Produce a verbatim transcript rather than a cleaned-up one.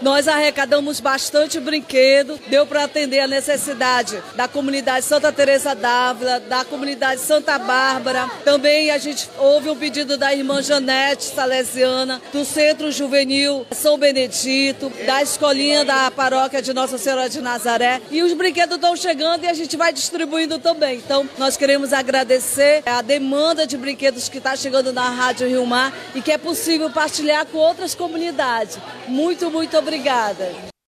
Nós arrecadamos bastante brinquedo, deu para atender a necessidade da comunidade Santa Teresa d'Ávila, da comunidade Santa Bárbara. Também a gente houve um pedido da irmã Janete Salesiana, do Centro Juvenil São Benedito, da escolinha da paróquia de Nossa Senhora de Nazaré. E os brinquedos estão chegando e a gente vai distribuindo também. Então, nós queremos agradecer a demanda de brinquedos que está chegando na Rádio Rio Mar e que é possível partilhar com outras comunidades. Muito, muito obrigada.